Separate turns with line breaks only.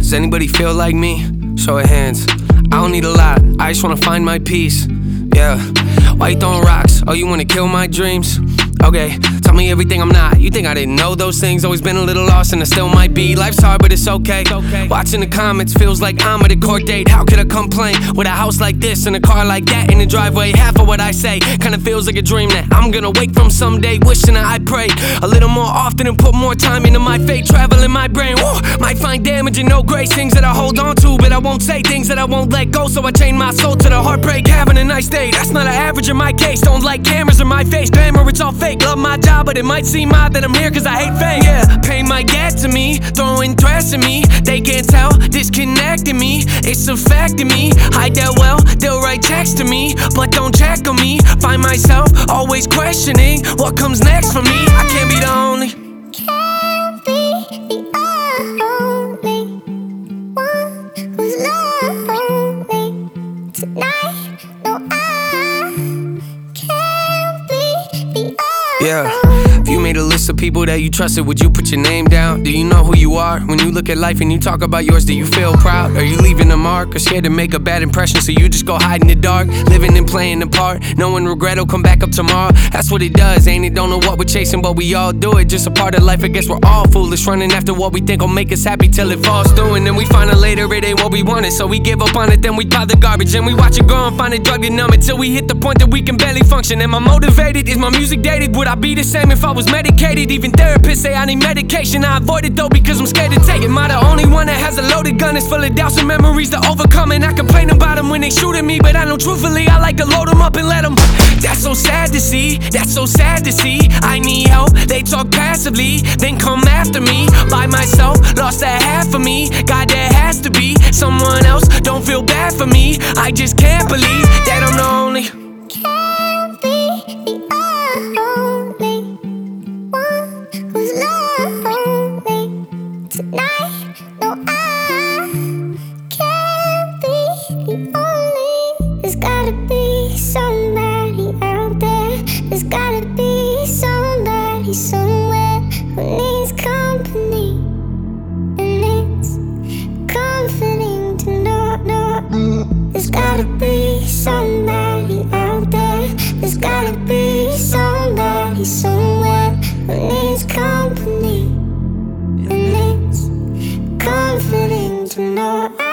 Does anybody feel like me? Show of hands. I don't need a lot, I just wanna find my peace. Yeah, why you throwing rocks? Oh, you wanna kill my dreams? Okay, tell me everything I'm not. You think I didn't know those things? Always been a little lost and I still might be. Life's hard but it's okay. Watching the comments feels like I'm at a court date. How could I complain with a house like this and a car like that in the driveway? Half of what I say kinda feels like a dream that I'm gonna wake from someday. Wishing that I pray a little more often and put more time into my fate. Travel in my brain, whoa, might find damage and no grace. Things that I hold on to but I won't say. Things that I won't let go, so I chain my soul to the heartbreak. Having a nice day, that's not an average in my case. Don't like cameras in my face, glamour, it's all fake. Love my job, but it might seem odd that I'm here cause I hate fame. Yeah, pay my gas to me, throwing threats at me. They can't tell, disconnecting me. It's a fact to me, hide that well. They'll write text to me, but don't check on me. Find myself always questioning what comes next for me. I can't be the only.
Can't be the only one who's lonely tonight. No, I can't be the only.
Yeah, if you made a list of people that you trusted, would you put your name down? Do you know who you are? When you look at life and you talk about yours, do you feel proud? Are you leaving a mark or scared to make a bad impression, so you just go hide in the dark? Living and playing the part, knowing regret will come back up tomorrow. That's what it does, ain't it? Don't know what we're chasing, but we all do it. Just a part of life, I guess we're all foolish, running after what we think will make us happy till it falls through. And then we find out later it ain't what we wanted, so we give up on it, then we pile the garbage. And we watch it grow and find a drug to numb it, till we hit the point that we can barely function. Am I motivated? Is my music dated? Would I be the same if I was medicated? Even therapists say I need medication. I avoid it though because I'm scared to take it. Am I the only one that has a loaded gun? It's full of doubts and memories to overcome. And I complain about them when they shoot at me, but I know truthfully I like to load them up and let them. That's so sad to see, that's so sad to see. I need help, they talk passively, then come after me. By myself, lost that half of me. God, there has to be someone else, don't feel bad for me. I just can't believe that I'm the only.
Can't be the only one who's lonely tonight. No, I can't be the only. There's gotta be somebody out there. There's gotta be somebody somewhere who needs company, and it's comforting to know. There's gotta be somebody out there. There's gotta be somebody somewhere who needs company, and it's comforting to know.